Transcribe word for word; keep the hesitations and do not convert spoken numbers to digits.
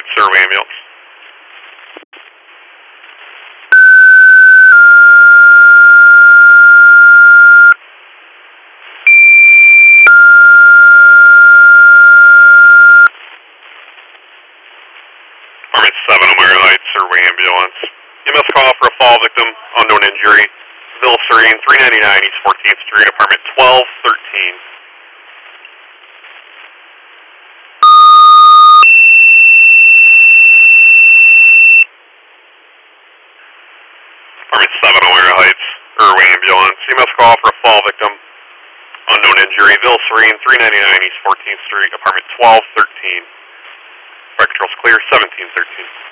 Heights, serve ambulance. Department seven, O'Mara Heights, serve ambulance. You must call for a fall victim, unknown injury. Ville Serene, three ninety-nine East fourteenth Street, apartment twelve thirteen. Department seven, O'Mara Heights, Irway ambulance. You must call for a fall victim, unknown injury. Ville Serene, three ninety-nine East fourteenth Street, apartment twelve thirteen. Fire control's clear, seventeen thirteen.